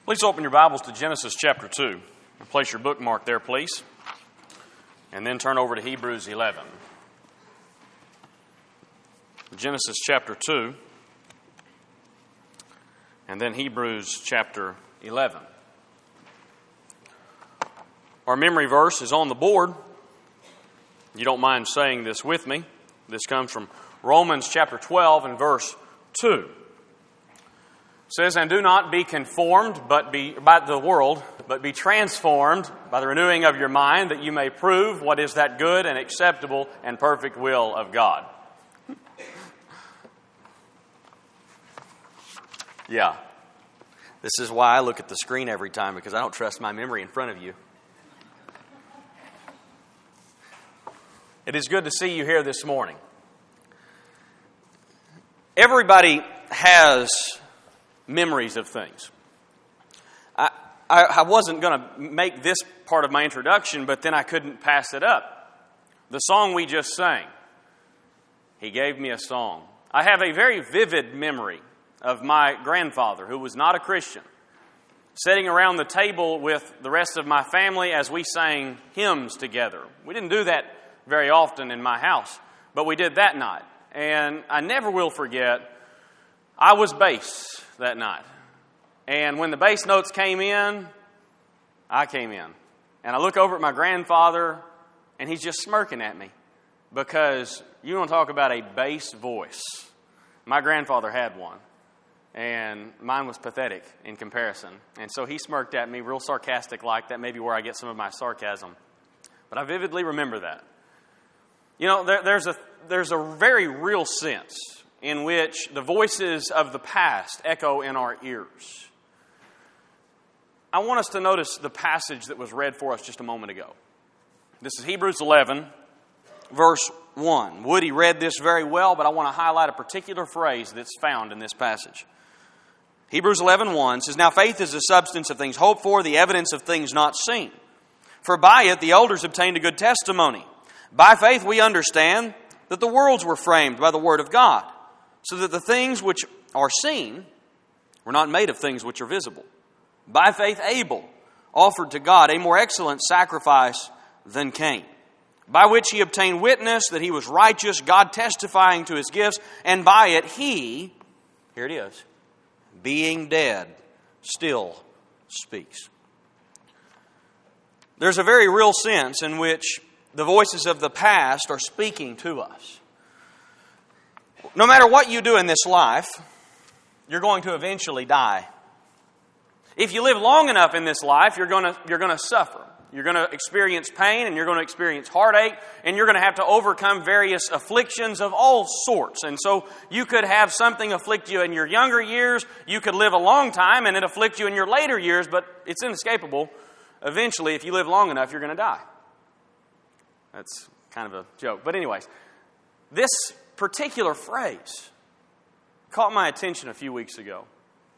Please open your Bibles to Genesis chapter 2. Place your bookmark there, please. And then turn over to Hebrews 11. Genesis chapter 2. And then Hebrews chapter 11. Our memory verse is on the board. You don't mind saying this with me. This comes from Romans chapter 12 and verse 2. It says, "And do not be conformed by the world, but be transformed by the renewing of your mind, that you may prove what is that good and acceptable and perfect will of God." Yeah. This is why I look at the screen every time, because I don't trust my memory in front of you. It is good to see you here this morning. Everybody has memories of things. I wasn't going to make this part of my introduction, but then I couldn't pass it up. The song we just sang, "He Gave Me a Song." I have a very vivid memory of my grandfather, who was not a Christian, sitting around the table with the rest of my family as we sang hymns together. We didn't do that very often in my house, but we did that night. And I never will forget, I was bass that night. And when the bass notes came in, I came in. And I look over at my grandfather, and he's just smirking at me. Because you want to talk about a bass voice. My grandfather had one. And mine was pathetic in comparison. And so he smirked at me, real sarcastic like that, maybe where I get some of my sarcasm. But I vividly remember that. You know, there's a very real sense in which the voices of the past echo in our ears. I want us to notice the passage that was read for us just a moment ago. This is Hebrews 11, verse 1. Woody read this very well, but I want to highlight a particular phrase that's found in this passage. Hebrews 11:1 says, "Now faith is the substance of things hoped for, the evidence of things not seen. For by it the elders obtained a good testimony. By faith we understand that the worlds were framed by the word of God, so that the things which are seen were not made of things which are visible. By faith Abel offered to God a more excellent sacrifice than Cain, by which he obtained witness that he was righteous, God testifying to his gifts, and by it he," here it is, "being dead, still speaks." There's a very real sense in which the voices of the past are speaking to us. No matter what you do in this life, you're going to eventually die. If you live long enough in this life, you're going to suffer. You're going to experience pain, and you're going to experience heartache, and you're going to have to overcome various afflictions of all sorts. And so you could have something afflict you in your younger years. You could live a long time, and it afflict you in your later years, but it's inescapable. Eventually, if you live long enough, you're going to die. That's kind of a joke. But anyways, this particular phrase caught my attention a few weeks ago.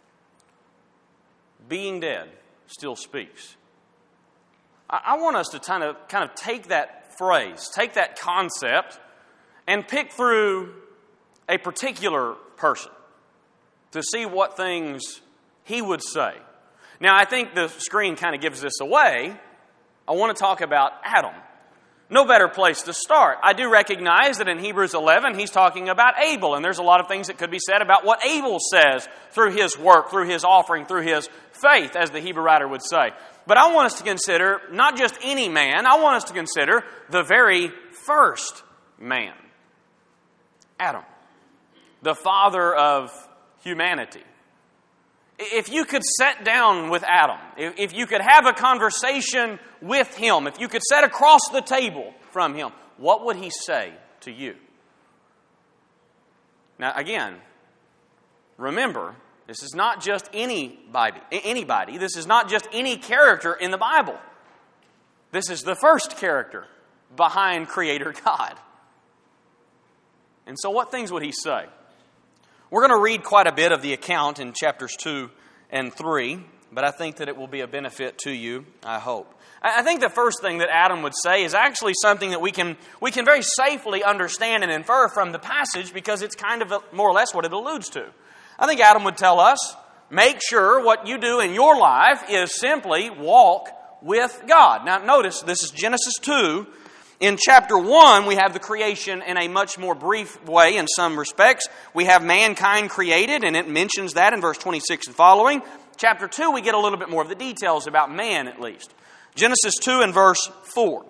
Being dead still speaks. I want us to kind of take that phrase, take that concept, and pick through a particular person to see what things he would say. Now, I think the screen kind of gives this away. I want to talk about Adam. No better place to start. I do recognize that in Hebrews 11, he's talking about Abel, and there's a lot of things that could be said about what Abel says through his work, through his offering, through his faith, as the Hebrew writer would say. But I want us to consider not just any man, I want us to consider the very first man. Adam, the father of humanity. If you could sit down with Adam, if you could have a conversation with him, if you could sit across the table from him, what would he say to you? Now, again, remember, this is not just anybody. This is not just any character in the Bible. This is the first character behind Creator God. And so what things would he say? We're going to read quite a bit of the account in chapters 2 and 3, but I think that it will be a benefit to you, I hope. I think the first thing that Adam would say is actually something that we can very safely understand and infer from the passage, because it's kind of more or less what it alludes to. I think Adam would tell us Make sure what you do in your life is simply walk with God. Now notice, this is Genesis 2. In chapter 1, we have the creation in a much more brief way in some respects. We have mankind created, and it mentions that in verse 26 and following. Chapter 2, we get a little bit more of the details about man, at least. Genesis 2 and verse 4.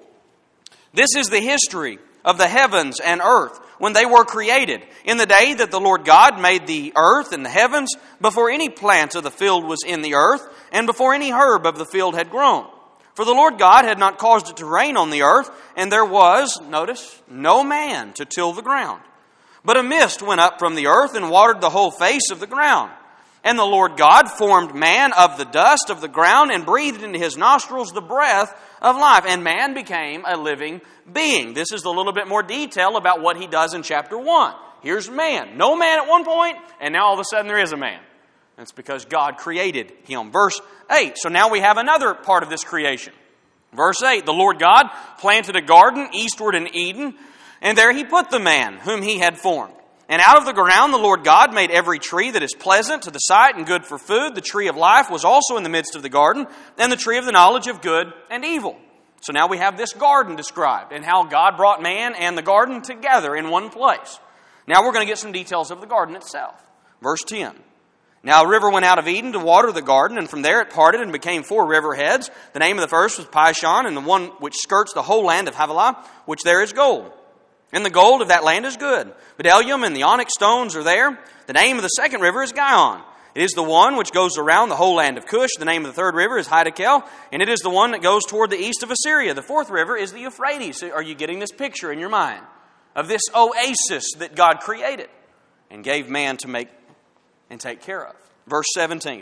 This is the history of the heavens and earth when they were created, in the day that the Lord God made the earth and the heavens, before any plant of the field was in the earth, and before any herb of the field had grown. For the Lord God had not caused it to rain on the earth, and there was, notice, no man to till the ground. But a mist went up from the earth and watered the whole face of the ground. And the Lord God formed man of the dust of the ground and breathed into his nostrils the breath of life. And man became a living being. This is a little bit more detail about what he does in chapter 1. Here's man. No man at one point, and now all of a sudden there is a man. That's because God created him. Verse 8. So now we have another part of this creation. Verse 8. The Lord God planted a garden eastward in Eden, and there he put the man whom he had formed. And out of the ground the Lord God made every tree that is pleasant to the sight and good for food. The tree of life was also in the midst of the garden, and the tree of the knowledge of good and evil. So now we have this garden described, and how God brought man and the garden together in one place. Now we're going to get some details of the garden itself. Verse 10. Now a river went out of Eden to water the garden, and from there it parted and became 4 river heads. The name of the first was Pishon, and the one which skirts the whole land of Havilah, which there is gold. And the gold of that land is good. Bdellium and the onyx stones are there. The name of the second river is Gihon. It is the one which goes around the whole land of Cush. The name of the third river is Hiddekel, and it is the one that goes toward the east of Assyria. The fourth river is the Euphrates. Are you getting this picture in your mind of this oasis that God created and gave man to make and take care of? Verse 15.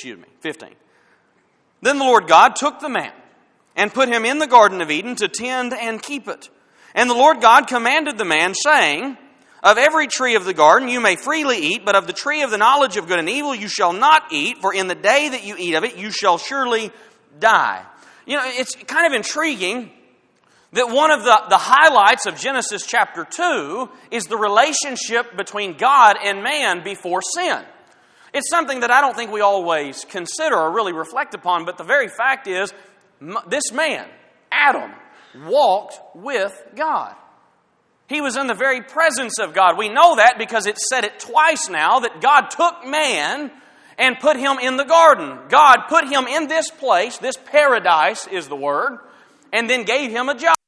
Then the Lord God took the man and put him in the Garden of Eden to tend and keep it. And the Lord God commanded the man, saying, Of every tree of the garden you may freely eat, but of the tree of the knowledge of good and evil you shall not eat, for in the day that you eat of it you shall surely die. You know, it's kind of intriguing that one of the highlights of Genesis chapter 2 is the relationship between God and man before sin. It's something that I don't think we always consider or really reflect upon, but the very fact is, this man, Adam, walked with God. He was in the very presence of God. We know that because it's said it twice now that God took man and put him in the garden. God put him in this place, this paradise is the word, and then gave him a job.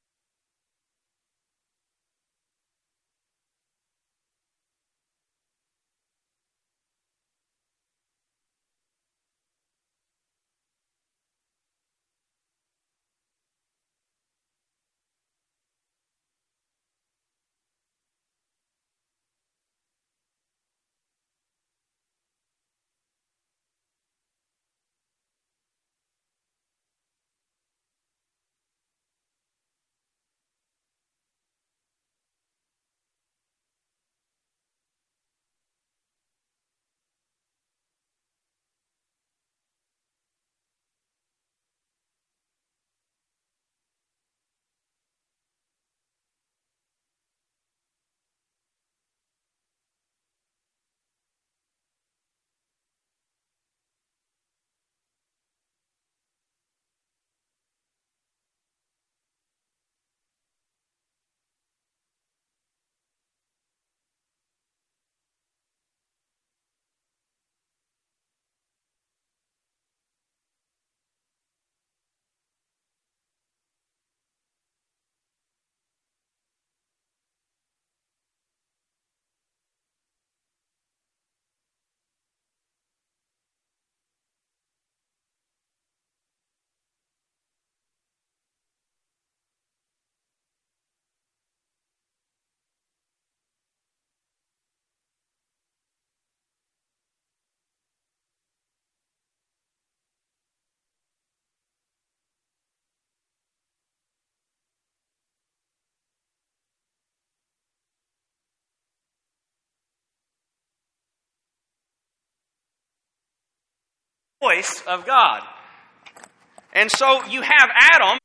Voice of God. And so you have Adam.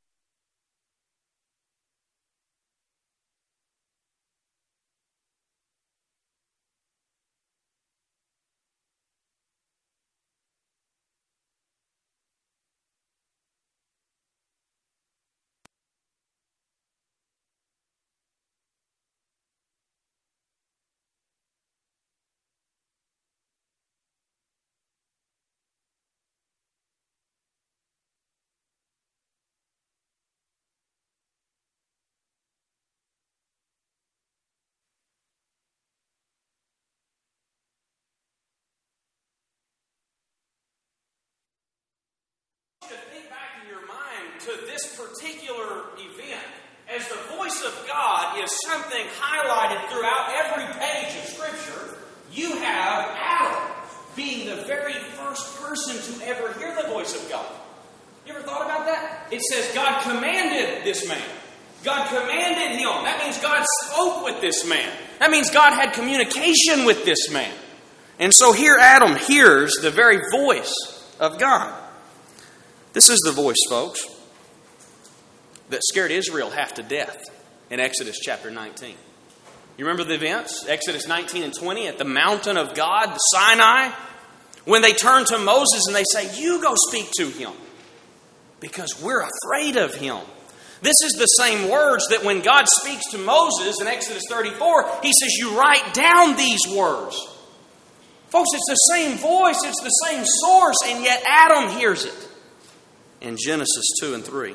to this particular event, as the voice of God is something highlighted throughout every page of Scripture, you have Adam being the very first person to ever hear the voice of God. You ever thought about that? It says God commanded this man. God commanded him. That means God spoke with this man. That means God had communication with this man. And so here Adam hears the very voice of God. This is the voice, folks, that scared Israel half to death in Exodus chapter 19. You remember the events? Exodus 19 and 20 at the mountain of God, Sinai, when they turn to Moses and they say, "You go speak to him because we're afraid of him." This is the same words that when God speaks to Moses in Exodus 34, he says, "You write down these words." Folks, it's the same voice, it's the same source, and yet Adam hears it in Genesis 2 and 3.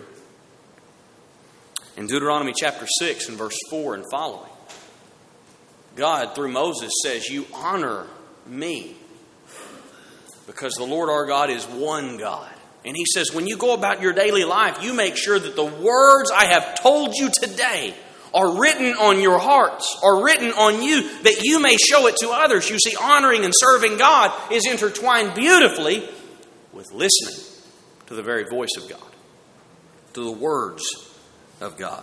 In Deuteronomy chapter 6 and verse 4 and following, God, through Moses, says, "You honor me because the Lord our God is one God." And he says, when you go about your daily life, you make sure that the words I have told you today are written on your hearts, are written on you, that you may show it to others. You see, honoring and serving God is intertwined beautifully with listening to the very voice of God, to the words of God.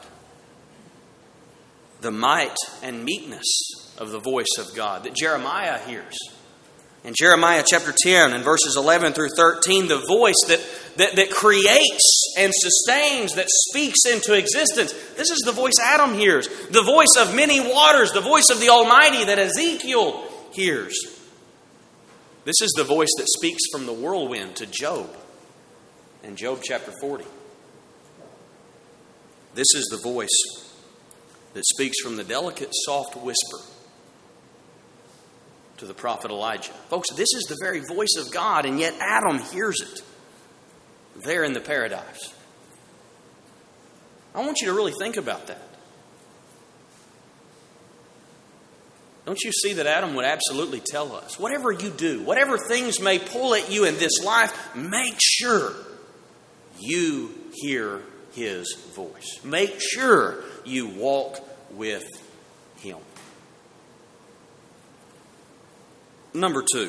The might and meekness of the voice of God that Jeremiah hears. In Jeremiah chapter 10 and verses 11 through 13, the voice that creates and sustains, that speaks into existence. This is the voice Adam hears. The voice of many waters, the voice of the Almighty that Ezekiel hears. This is the voice that speaks from the whirlwind to Job in Job chapter 40. This is the voice that speaks from the delicate, soft whisper to the prophet Elijah. Folks, this is the very voice of God, and yet Adam hears it there in the paradise. I want you to really think about that. Don't you see that Adam would absolutely tell us, whatever you do, whatever things may pull at you in this life, make sure you hear his voice. Make sure you walk with him. Number 2.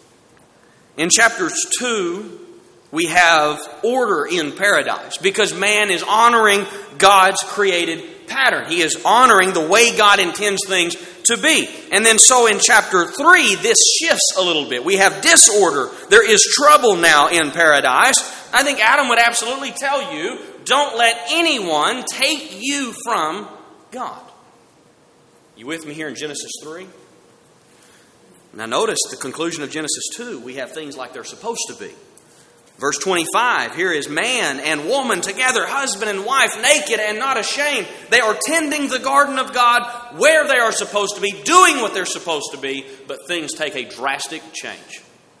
In chapters 2, we have order in paradise because man is honoring God's created pattern. He is honoring the way God intends things to be. And then so in chapter 3, this shifts a little bit. We have disorder. There is trouble now in paradise. I think Adam would absolutely tell you, don't let anyone take you from God. You with me here in Genesis 3? Now notice the conclusion of Genesis 2. We have things like they're supposed to be. Verse 25, here is man and woman together, husband and wife, naked and not ashamed. They are tending the garden of God where they are supposed to be, doing what they're supposed to be, but things take a drastic change.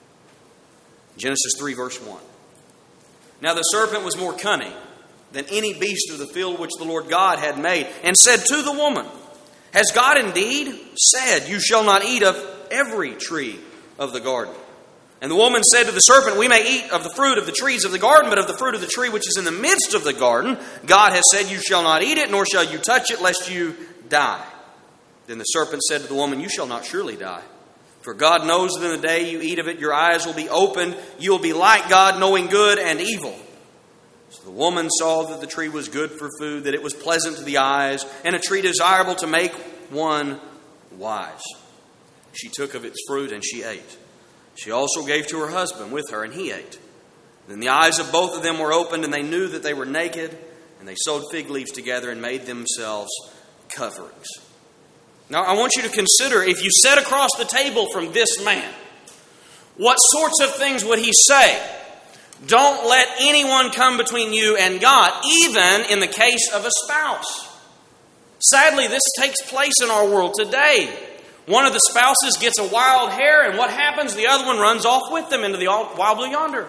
Genesis 3 verse 1. Now the serpent was more cunning than any beast of the field which the Lord God had made, and said to the woman, "Has God indeed said, you shall not eat of every tree of the garden?" And the woman said to the serpent, "We may eat of the fruit of the trees of the garden, but of the fruit of the tree which is in the midst of the garden, God has said, you shall not eat it, nor shall you touch it, lest you die." Then the serpent said to the woman, "You shall not surely die. For God knows that in the day you eat of it, your eyes will be opened. You will be like God, knowing good and evil." So the woman saw that the tree was good for food, that it was pleasant to the eyes, and a tree desirable to make one wise. She took of its fruit and she ate. She also gave to her husband with her, and he ate. Then the eyes of both of them were opened, and they knew that they were naked, and they sewed fig leaves together and made themselves coverings. Now I want you to consider, if you sat across the table from this man, what sorts of things would he say? Don't let anyone come between you and God, even in the case of a spouse. Sadly, this takes place in our world today. One of the spouses gets a wild hair, and what happens? The other one runs off with them into the wild blue yonder.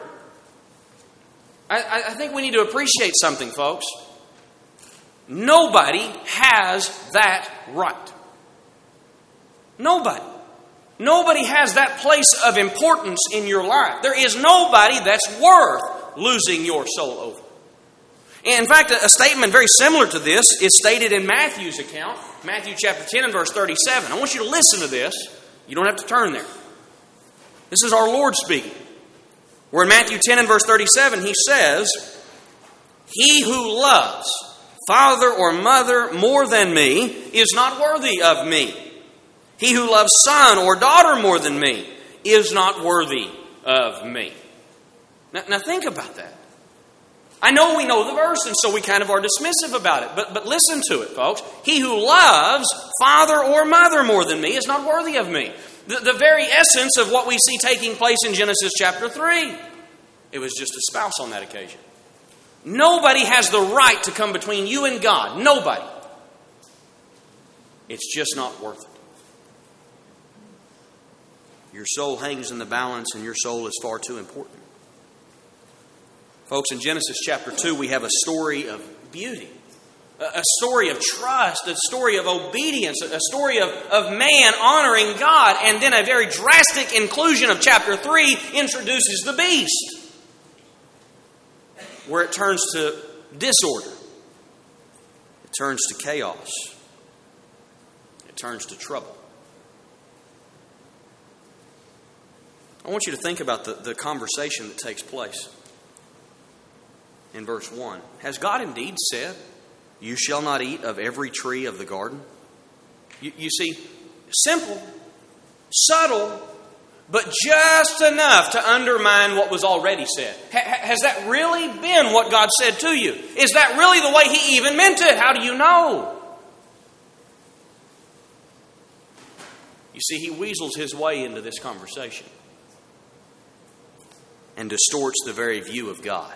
I think we need to appreciate something, folks. Nobody has that right. Nobody. Nobody has that place of importance in your life. There is nobody that's worth losing your soul over. In fact, a statement very similar to this is stated in Matthew's account, Matthew chapter 10 and verse 37. I want you to listen to this. You don't have to turn there. This is our Lord speaking. Where in Matthew 10 and verse 37, He says, "He who loves father or mother more than me is not worthy of me. He who loves son or daughter more than me is not worthy of me." Now think about that. I know we know the verse, and so we kind of are dismissive about it. But listen to it, folks. He who loves father or mother more than me is not worthy of me. The very essence of what we see taking place in Genesis chapter 3. It was just a spouse on that occasion. Nobody has the right to come between you and God. Nobody. It's just not worth it. Your soul hangs in the balance, and your soul is far too important. Folks, in Genesis chapter 2, we have a story of beauty, a story of trust, a story of obedience, a story of man honoring God, and then a very drastic inclusion of chapter 3 introduces the beast, where it turns to disorder, it turns to chaos, it turns to trouble. I want you to think about the conversation that takes place. In verse 1, has God indeed said, "You shall not eat of every tree of the garden"? You see, simple, subtle, but just enough to undermine what was already said. Has that really been what God said to you? Is that really the way He even meant it? How do you know? You see, He weasels His way into this conversation and distorts the very view of God.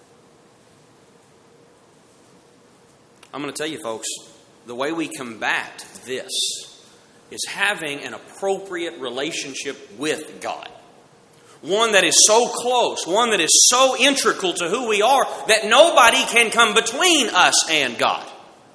I'm going to tell you, folks, the way we combat this is having an appropriate relationship with God. One that is so close, one that is so integral to who we are that nobody can come between us and God.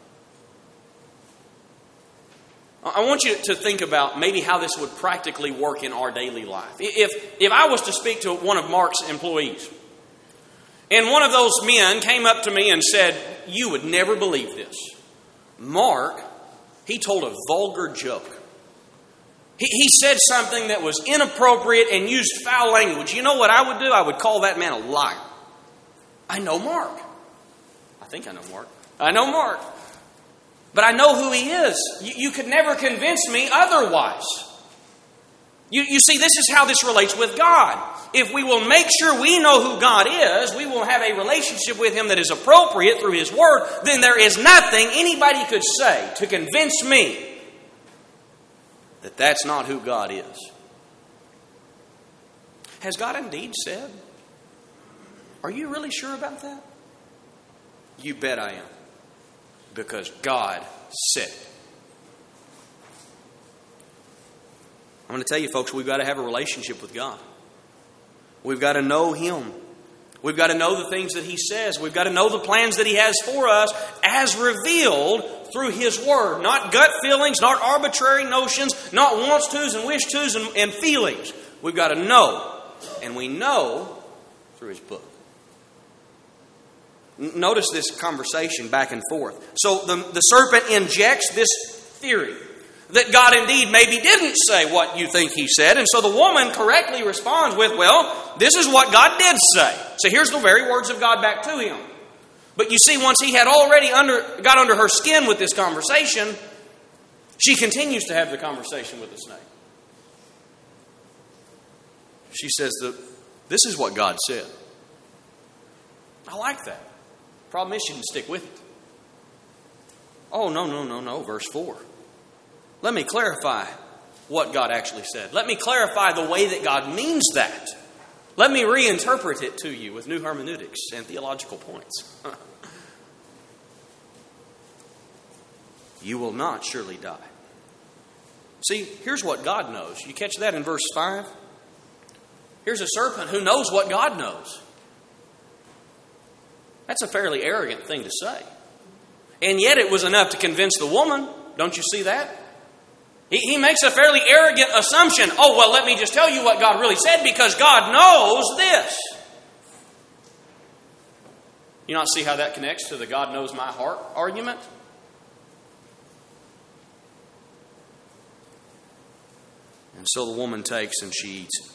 I want you to think about maybe how this would practically work in our daily life. If I was to speak to one of Mark's employees, and one of those men came up to me and said, "You would never believe this. Mark, he told a vulgar joke. He said something that was inappropriate and used foul language." You know what I would do? I would call that man a liar. I know Mark. I think I know Mark. I know Mark. But I know who he is. You could never convince me otherwise. You see, this is how this relates with God. If we will make sure we know who God is, we will have a relationship with Him that is appropriate through His Word, then there is nothing anybody could say to convince me that that's not who God is. Has God indeed said? Are you really sure about that? You bet I am. Because God said it. I'm going to tell you, folks, we've got to have a relationship with God. We've got to know Him. We've got to know the things that He says. We've got to know the plans that He has for us as revealed through His Word. Not gut feelings, not arbitrary notions, not wants tos and wish tos and feelings. We've got to know. And we know through His book. Notice this conversation back and forth. So the serpent injects this theory that God indeed maybe didn't say what you think He said. And so the woman correctly responds with, well, this is what God did say. So here's the very words of God back to him. But you see, once he had already got under her skin with this conversation, she continues to have the conversation with the snake. She says, this is what God said. I like that. Problem is she didn't stick with it. Oh, no. Verse 4. Let me clarify what God actually said. Let me clarify the way that God means that. Let me reinterpret it to you with new hermeneutics and theological points. You will not surely die. See, here's what God knows. You catch that in verse 5? Here's a serpent who knows what God knows. That's a fairly arrogant thing to say. And yet it was enough to convince the woman. Don't you see that? He makes a fairly arrogant assumption. Oh, well, let me just tell you what God really said because God knows this. You not see how that connects to the God knows my heart argument? And so the woman takes and she eats it.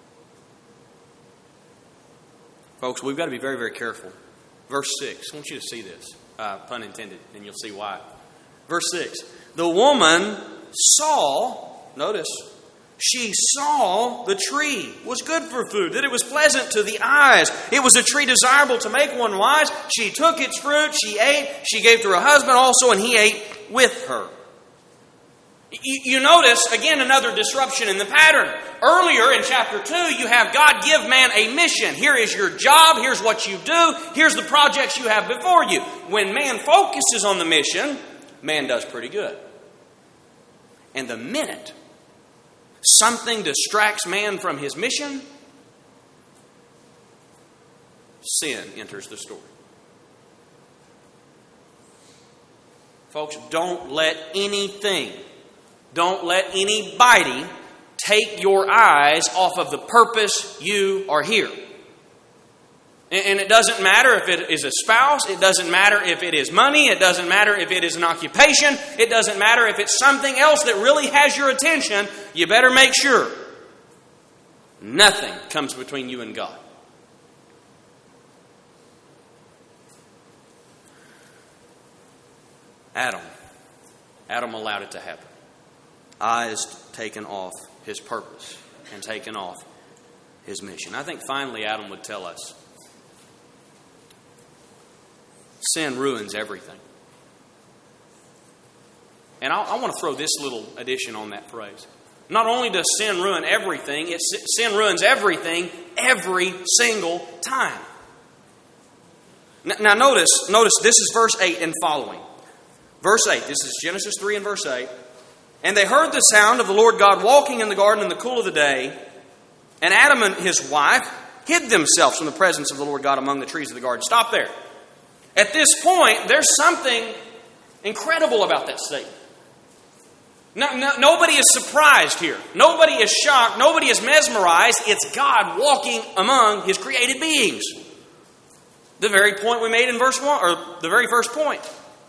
Folks, we've got to be very, very careful. Verse 6. I want you to see this. Pun intended, and you'll see why. Verse 6. The woman saw, notice, she saw the tree was good for food, that it was pleasant to the eyes. It was a tree desirable to make one wise. She took its fruit, she ate, she gave to her husband also, and he ate with her. You notice, again, another disruption in the pattern. Earlier in chapter 2, you have God give man a mission. Here is your job. Here's what you do. Here's the projects you have before you. When man focuses on the mission, man does pretty good. And the minute something distracts man from his mission, sin enters the story. Folks, don't let anybody take your eyes off of the purpose you are here. And it doesn't matter if it is a spouse. It doesn't matter if it is money. It doesn't matter if it is an occupation. It doesn't matter if it's something else that really has your attention. You better make sure nothing comes between you and God. Adam allowed it to happen. Eyes taken off his purpose and taken off his mission. I think finally Adam would tell us sin ruins everything. And I want to throw this little addition on that phrase. Not only does sin ruin everything, sin ruins everything every single time. Now notice this is verse 8 and following. Verse 8, this is Genesis 3 and verse 8. And they heard the sound of the Lord God walking in the garden in the cool of the day. And Adam and his wife hid themselves from the presence of the Lord God among the trees of the garden. Stop there. At this point, there's something incredible about that statement. Nobody is surprised here. Nobody is shocked. Nobody is mesmerized. It's God walking among His created beings. The very point we made in verse 1, or the very first point.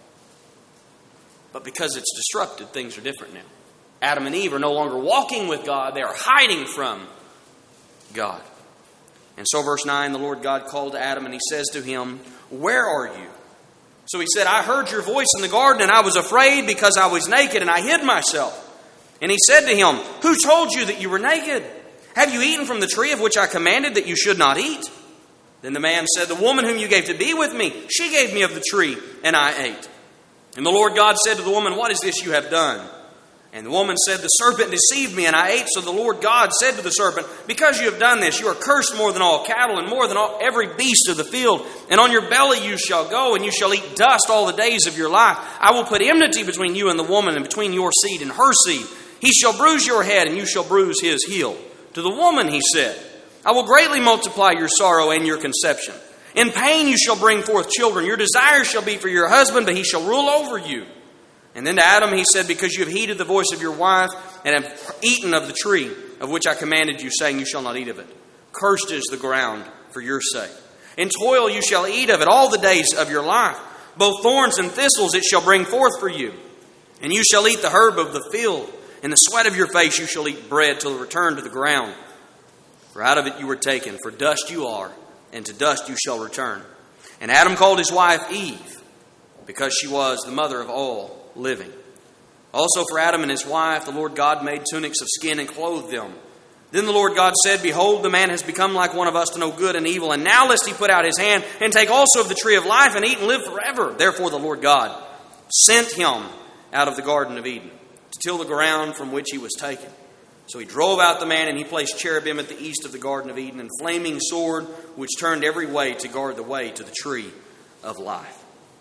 But because it's disrupted, things are different now. Adam and Eve are no longer walking with God. They are hiding from God. And so verse 9, the Lord God called to Adam and He says to him, "Where are you?" So he said, "I heard your voice in the garden and I was afraid because I was naked and I hid myself." And He said to him, "Who told you that you were naked? Have you eaten from the tree of which I commanded that you should not eat?" Then the man said, "The woman whom you gave to be with me, she gave me of the tree and I ate." And the Lord God said to the woman, "What is this you have done?" And the woman said, "The serpent deceived me and I ate." So the Lord God said to the serpent, "Because you have done this, you are cursed more than all cattle and more than every beast of the field. And on your belly you shall go and you shall eat dust all the days of your life. I will put enmity between you and the woman and between your seed and her seed. He shall bruise your head and you shall bruise his heel." To the woman He said, "I will greatly multiply your sorrow and your conception. In pain you shall bring forth children. Your desire shall be for your husband, but he shall rule over you." And then to Adam He said, "Because you have heeded the voice of your wife and have eaten of the tree of which I commanded you, saying, you shall not eat of it. Cursed is the ground for your sake. In toil you shall eat of it all the days of your life. Both thorns and thistles it shall bring forth for you. And you shall eat the herb of the field. In the sweat of your face you shall eat bread till it return to the ground. For out of it you were taken, for dust you are, and to dust you shall return." And Adam called his wife Eve, because she was the mother of all living. Also for Adam and his wife the Lord God made tunics of skin and clothed them. Then the Lord God said, "Behold, the man has become like one of us to know good and evil. And now lest he put out his hand and take also of the tree of life and eat and live forever." Therefore the Lord God sent him out of the Garden of Eden to till the ground from which he was taken. So He drove out the man, and He placed cherubim at the east of the Garden of Eden, and flaming sword which turned every way to guard the way to the tree of life.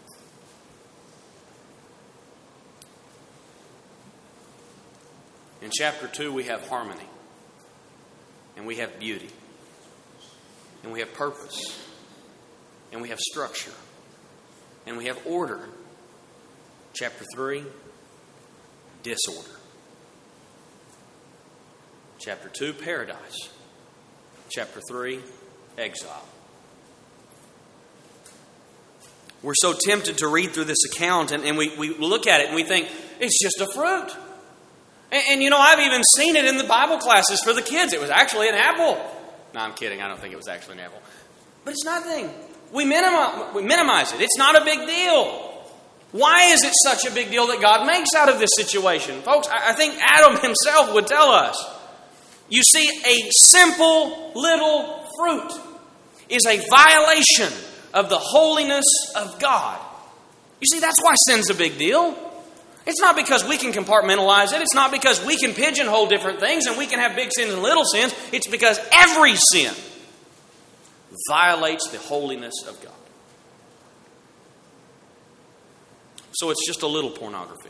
In chapter 2 we have harmony, and we have beauty, and we have purpose, and we have structure, and we have order. Chapter 3, disorder. Chapter 2, paradise. Chapter 3, exile. We're so tempted to read through this account and we look at it and we think, it's just a fruit. And you know, I've even seen it in the Bible classes for the kids. It was actually an apple. No, I'm kidding. I don't think it was actually an apple. But it's nothing. We minimize it. It's not a big deal. Why is it such a big deal that God makes out of this situation? Folks, I think Adam himself would tell us. You see, a simple little fruit is a violation of the holiness of God. You see, that's why sin's a big deal. It's not because we can compartmentalize it. It's not because we can pigeonhole different things and we can have big sins and little sins. It's because every sin violates the holiness of God. So it's just a little pornography.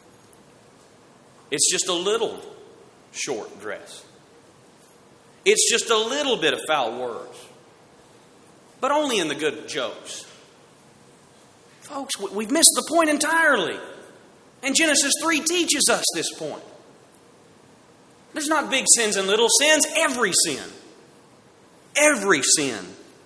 It's just a little short dress. It's just a little bit of foul words. But only in the good jokes. Folks, we've missed the point entirely. And Genesis 3 teaches us this point. There's not big sins and little sins. Every sin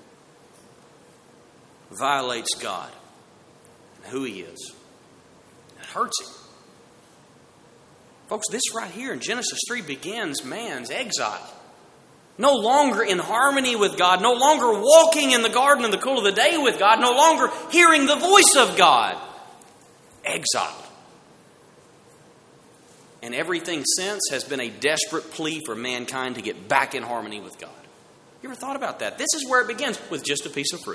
violates God and who He is. It hurts Him. Folks, this right here in Genesis 3 begins man's exile. No longer in harmony with God, no longer walking in the garden in the cool of the day with God, no longer hearing the voice of God. Exiled. And everything since has been a desperate plea for mankind to get back in harmony with God. You ever thought about that? This is where it begins, with just a piece of fruit.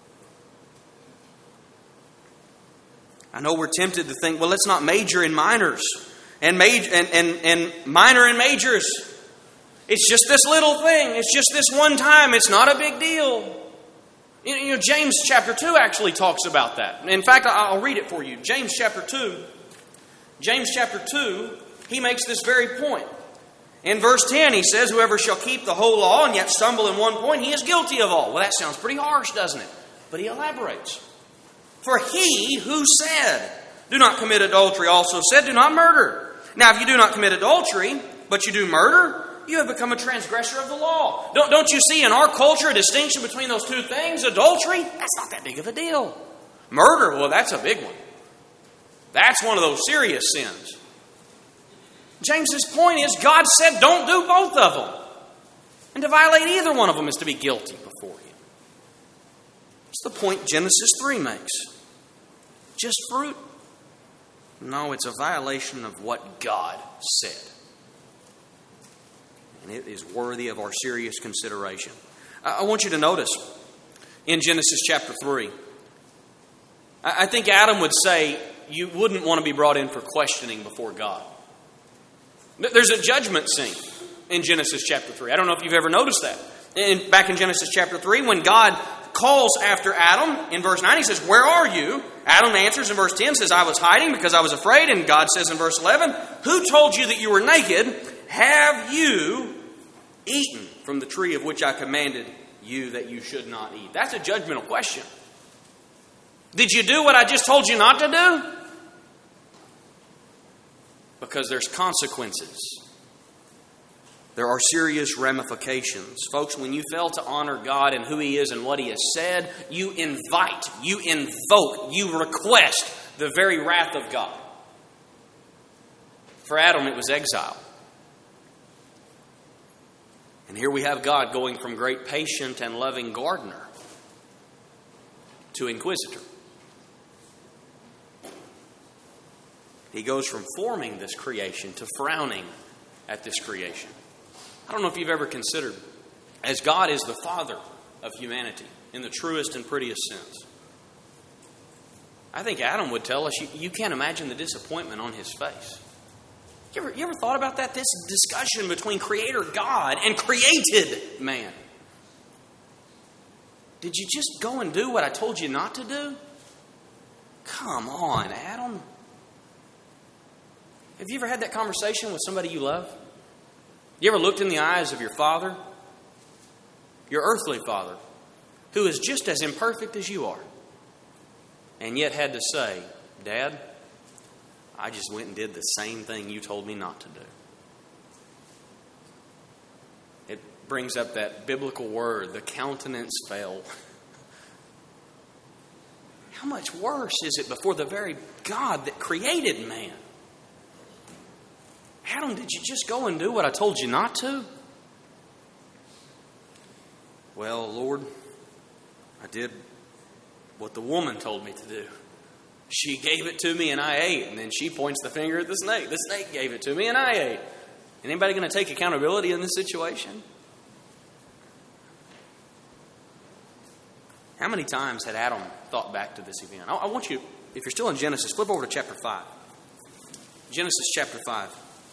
I know we're tempted to think, well, let's not major in minors and minor in majors. It's just this little thing. It's just this one time. It's not a big deal. You know, James chapter 2 actually talks about that. In fact, I'll read it for you. James chapter 2. James chapter 2, he makes this very point. In verse 10, he says, whoever shall keep the whole law and yet stumble in one point, he is guilty of all. Well, that sounds pretty harsh, doesn't it? But he elaborates. For he who said, do not commit adultery, also said, do not murder. Now, if you do not commit adultery, but you do murder, you have become a transgressor of the law. Don't you see in our culture a distinction between those two things? Adultery, that's not that big of a deal. Murder, well, that's a big one. That's one of those serious sins. James's point is God said don't do both of them. And to violate either one of them is to be guilty before Him. That's the point Genesis 3 makes. Just fruit? No, it's a violation of what God said. And it is worthy of our serious consideration. I want you to notice in Genesis chapter 3, I think Adam would say you wouldn't want to be brought in for questioning before God. There's a judgment scene in Genesis chapter 3. I don't know if you've ever noticed that. Back in Genesis chapter 3, when God calls after Adam, in verse 9, He says, where are you? Adam answers in verse 10, says, I was hiding because I was afraid. And God says in verse 11, who told you that you were naked? Have you eaten from the tree of which I commanded you that you should not eat? That's a judgmental question. Did you do what I just told you not to do? Because there's consequences. There are serious ramifications. Folks, when you fail to honor God and who He is and what He has said, you invite, you invoke, you request the very wrath of God. For Adam, it was exile. And here we have God going from great patient and loving gardener to inquisitor. He goes from forming this creation to frowning at this creation. I don't know if you've ever considered, as God is the Father of humanity in the truest and prettiest sense, I think Adam would tell us, you can't imagine the disappointment on his face. You ever thought about that? This discussion between Creator God and created man. Did you just go and do what I told you not to do? Come on, Adam. Have you ever had that conversation with somebody you love? You ever looked in the eyes of your father? Your earthly father, who is just as imperfect as you are, and yet had to say, Dad, I just went and did the same thing you told me not to do. It brings up that biblical word, the countenance fell. how much worse is it before the very God that created man? Adam, did you just go and do what I told you not to? Well, Lord, I did what the woman told me to do. She gave it to me and I ate. And then she points the finger at the snake. The snake gave it to me and I ate. Anybody going to take accountability in this situation? How many times had Adam thought back to this event? I want you, if you're still in Genesis, flip over to chapter 5. Genesis chapter 5.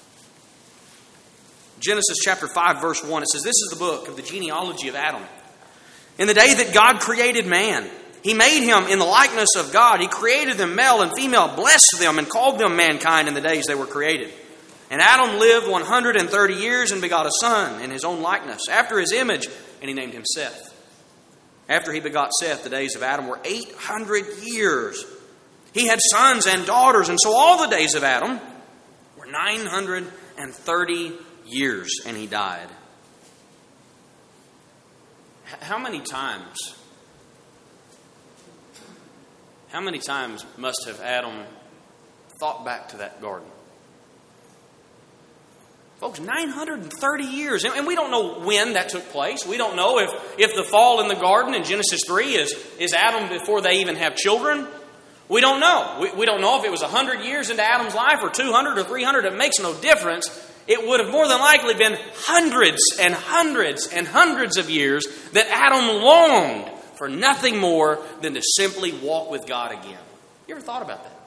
Genesis chapter 5, verse 1. It says, this is the book of the genealogy of Adam. In the day that God created man, He made him in the likeness of God. He created them male and female, blessed them, and called them mankind in the days they were created. And Adam lived 130 years and begot a son in his own likeness, after his image, and he named him Seth. After he begot Seth, the days of Adam were 800 years. He had sons and daughters, and so all the days of Adam were 930 years, and he died. How many times must have Adam thought back to that garden? Folks, 930 years. And we don't know when that took place. We don't know if the fall in the garden in Genesis 3 is Adam before they even have children. We don't know. We don't know if it was 100 years into Adam's life or 200 or 300. It makes no difference. It would have more than likely been hundreds and hundreds and hundreds of years that Adam longed for nothing more than to simply walk with God again. You ever thought about that?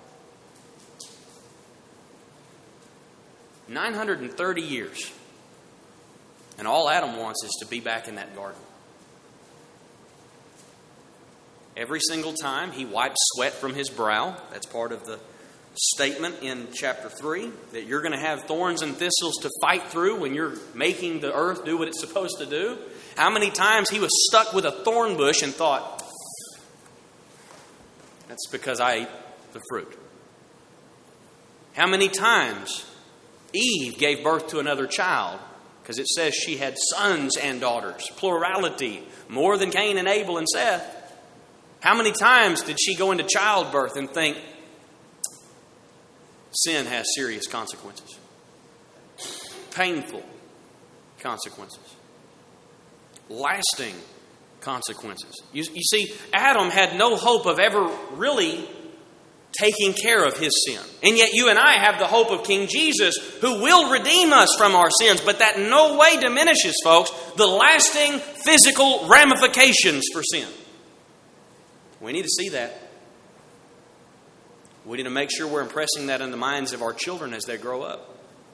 930 years. And all Adam wants is to be back in that garden. Every single time he wipes sweat from his brow. That's part of the statement in chapter 3, that you're going to have thorns and thistles to fight through when you're making the earth do what it's supposed to do. How many times he was stuck with a thorn bush and thought, that's because I ate the fruit. How many times Eve gave birth to another child, because it says she had sons and daughters, plurality, more than Cain and Abel and Seth. How many times did she go into childbirth and think, sin has serious consequences, painful consequences, lasting consequences? You see, Adam had no hope of ever really taking care of his sin. And yet you and I have the hope of King Jesus, who will redeem us from our sins. But that in no way diminishes, folks, the lasting physical ramifications for sin. We need to see that. We need to make sure we're impressing that in the minds of our children as they grow up.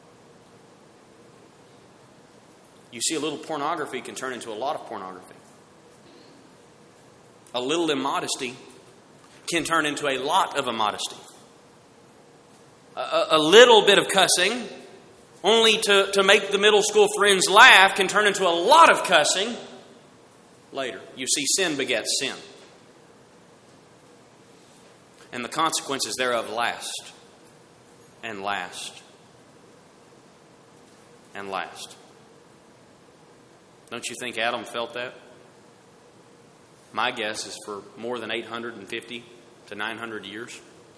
You see, a little pornography can turn into a lot of pornography. A little immodesty can turn into a lot of immodesty. A little bit of cussing, only to make the middle school friends laugh, can turn into a lot of cussing later. You see, sin begets sin. And the consequences thereof last and last and last. Don't you think Adam felt that? My guess is for more than 850 to 900 years.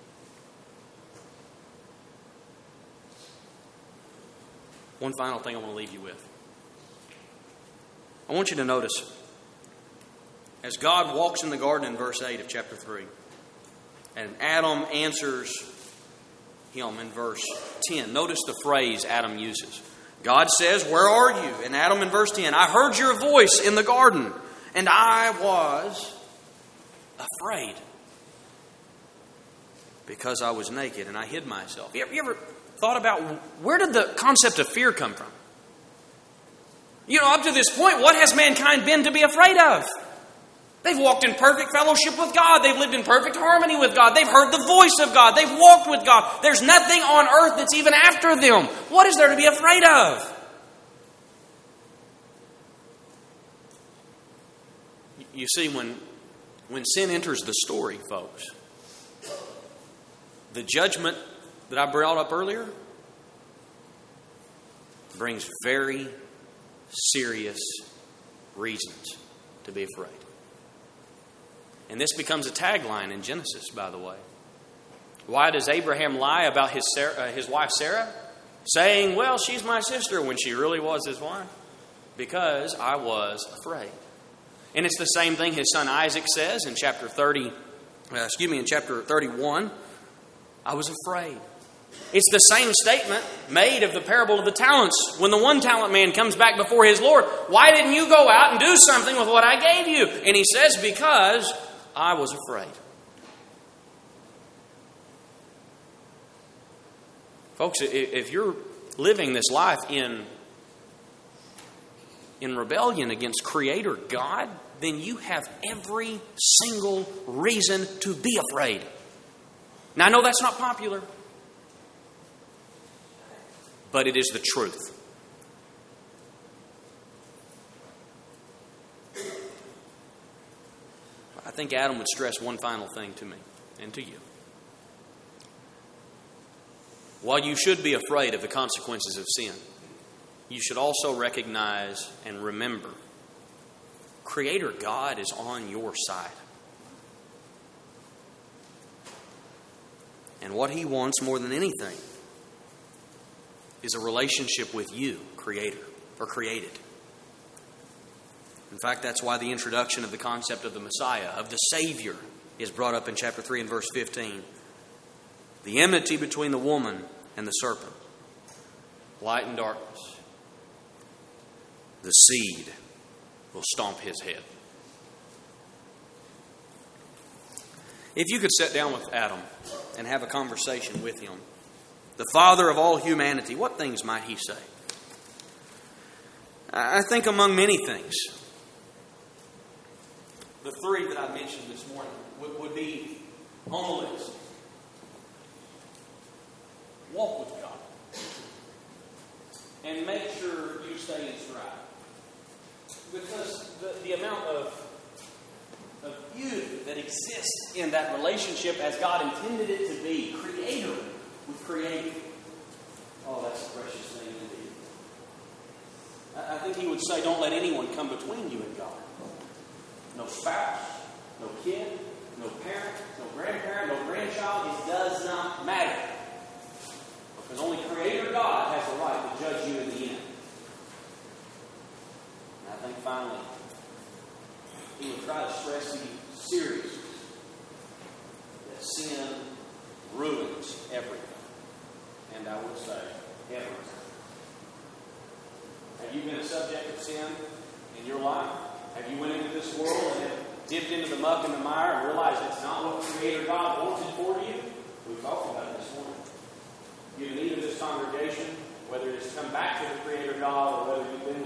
One final thing I want to leave you with. I want you to notice, as God walks in the garden in verse 8 of chapter 3, and Adam answers him in verse 10. Notice the phrase Adam uses. God says, "Where are you?" And Adam in verse 10, "I heard your voice in the garden, and I was afraid because I was naked and I hid myself." You ever thought about where did the concept of fear come from? You know, up to this point, what has mankind been to be afraid of? They've walked in perfect fellowship with God. They've lived in perfect harmony with God. They've heard the voice of God. They've walked with God. There's nothing on earth that's even after them. What is there to be afraid of? You see, when sin enters the story, folks, the judgment that I brought up earlier brings very serious reasons to be afraid. And this becomes a tagline in Genesis, by the way. Why does Abraham lie about his wife Sarah? Saying, well, she's my sister, when she really was his wife. Because I was afraid. And it's the same thing his son Isaac says in chapter 31. I was afraid. It's the same statement made of the parable of the talents. When the 1 talent man comes back before his Lord, why didn't you go out and do something with what I gave you? And he says, because I was afraid. Folks, if you're living this life in rebellion against Creator God, then you have every single reason to be afraid. Now, I know that's not popular, but it is the truth. I think Adam would stress one final thing to me and to you. While you should be afraid of the consequences of sin, you should also recognize and remember Creator God is on your side. And what He wants more than anything is a relationship with you, Creator, or created. In fact, that's why the introduction of the concept of the Messiah, of the Savior, is brought up in chapter 3 and verse 15. The enmity between the woman and the serpent. Light and darkness. The seed will stomp his head. If you could sit down with Adam and have a conversation with him, the father of all humanity, what things might he say? I think among many things, the 3 that I mentioned this morning would be on the list. Walk with God. And make sure you stay in stride. Because the amount of beauty that exists in that relationship as God intended it to be, Creator with created. Oh, that's a precious thing indeed. I think He would say, don't let anyone come between you and God. No spouse, no kid, no parent, no grandparent, no grandchild. It does not matter. Because only Creator God has the right to judge you in the end. And I think finally, He would try to stress the seriousness that sin ruins everything. And I would say, everything. Have you been a subject of sin in your life? Have you went into this world and have dipped into the muck and the mire and realized it's not what Creator God wanted for you? We've talked about it this morning. You've needed this congregation, whether it's come back to the Creator God or whether you've been